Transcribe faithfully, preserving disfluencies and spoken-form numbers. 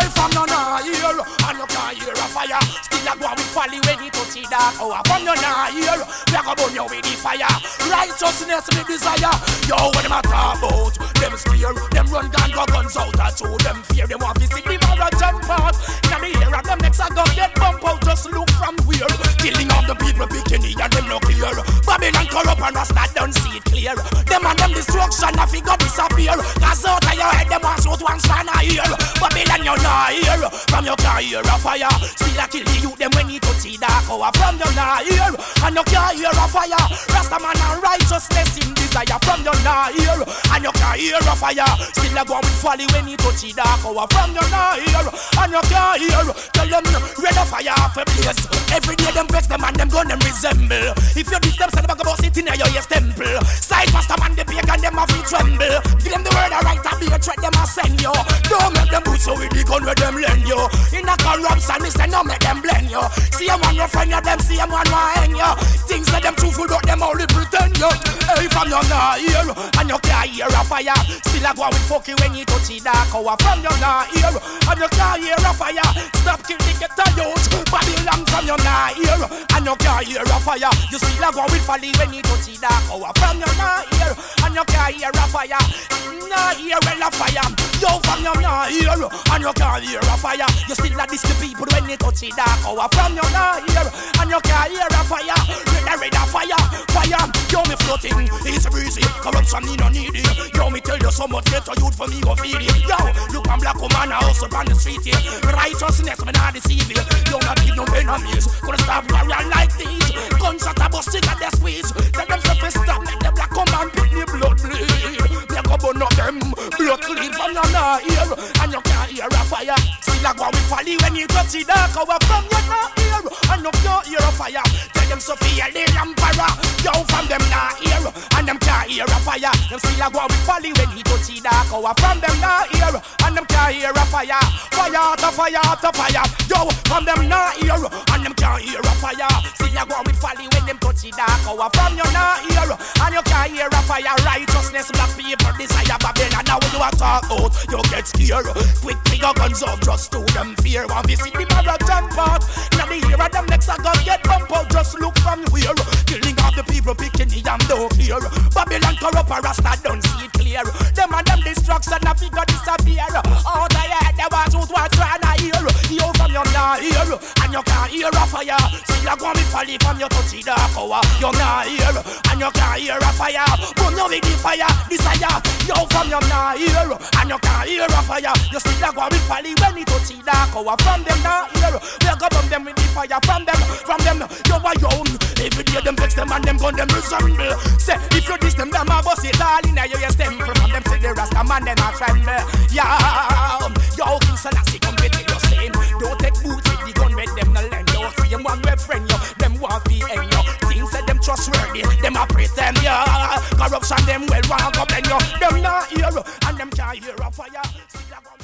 Hey, from you now here, and you can't hear a fire. Still a go with folly when you touch the dark hour. From you now here, we a go burn you with the fire. Righteousness me desire. Yo, what them a talk about? Them scared, them run gun go guns out at you. Them fear, them want to see the marathon part. Now the ear of them next a gun get bump out. Just look from where. Killing all the people bikini and them no clear. Babylon corrupt and Rasta don't see it clear. Them and them destruction a figure disappear. Cause out of your head them want shoot one stand a here. Babylon you not here. From your can't hear a fire. Still a kill the youth them when you touch the dark hour. From you not here. And you can't hear a fire. Rasta man and righteousness in desire. From you not here. And you can't hear a fire. Still a go with folly when you touch the dark hour. From you not here. And you can't hear. Tell them red a fire off a place. Every day them vex them and them gun them resemble. If you diss them say them a go bust it in your ears temple. Side pastor man the pagan them a feel tremble. Give them the word a right a be a threat them a send you. Don't make them put you with the gun where them lend you. In a corruption me say no make them blend you. See a man your friend you them see a man want hang you. Things say them truthful but them only pretend you. Hey from you not here and you can't hear a fire. Still a go with fuck you when you touch the dark hour. From you not here and you can't hear a fire. Stop kill the ghetto youth. Babylon from you not here and you can't hear a fire. You still a go with folly when you touch the dark hour. From you not here and you can't hear a fire. Not hear well a fire. Yo from you not here and you can't hear a fire. You still a diss the people when you touch the dark hour. From you not here and you can't hear a fire. Red a red a fire, fire. Yo me floating, it's breezy. Corruption me no need it. Yo me tell you so much better youth for me go feed it. Yo look I'm black woman a hustle on the street here. Righteousness me not deceive you. You not give no enemies. Gonna stop warrior like these. Gunshot a bust chick at their squeeze. Tell them to stop, make them black come and pick me blood bleed. They go burn up them blood clean from your not here and you can't hear a fire. Still a go with folly when you touch the dark hour. From your not here and you can't hear a fire. Tell them Sophia the Lampara. Yo from them not here and them can't hear a fire. Them still a go with folly when you touch the dark hour. From them not here and them can't hear a fire. Fire to fire to fire. Yo from them not here and them can't hear a fire. Still a go with folly when them touch the dark hour. From you not here and you can't hear a fire. Righteousness black people desire Babylon. Now when you a talk out you get scared. Quick figure guns up just to them fear. Want visit the marathon part. Now the ear of them next a gun get bump out. Just look from where. Killing all the people picking the and don't clear. Babylon corrupt a Rasta don't see it clear. Them and them destruction a figure disappear. All the head they want to was trying to hear. You from you not here and you can't hear a fire. Still a go me folly from you touch the dark hour. You not here and you can't hear a fire. Burn you with the fire desire. You from you not here and you can't hear a fire. You still a go me folly when you touch the dark hour. From them not here we go burn them with the fire. From them, from them you are young. Every day them vex them and them gun them resemble. Say if you diss them them a bust it all in your stemple. From them say the Rasta man them a tremble. Yeah, yo King Selassie come get you same. Don't take boots with the gun with them no lend. Don't see them one way friend you. Them want be end you. Things that them trustworthy. Them a pretend yeah. Corruption them well want go blend you. Them not here and them can't hear a fire.